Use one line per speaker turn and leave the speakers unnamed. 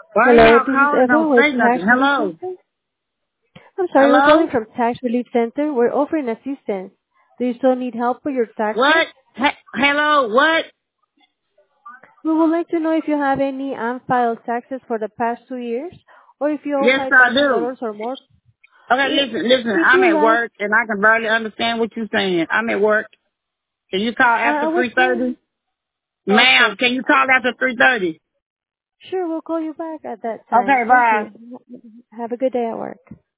Why
Hello,
y'all
this is
calling?
Eva
Don't
with
say
Tax
nothing.
Relief
Hello?
Center. I'm sorry, we're calling
Hello?
from Tax Relief Center. We're offering assistance. Do you still need help with your taxes?
What? Hello? What?
We would like to know if you have any unfiled taxes for the past 2 years, or if you owe
Yes, I do.
$5,000 or more.
Okay,
If,
listen.
if
I'm
you
at
like,
work and I can barely understand what you're saying. I'm at work. Can you call after
I was
3:30?
okay.
Ma'am, can you call after 3:30?
Sure, we'll call you back at that time.
Okay,
Thank
bye.
you. Have a good day at work.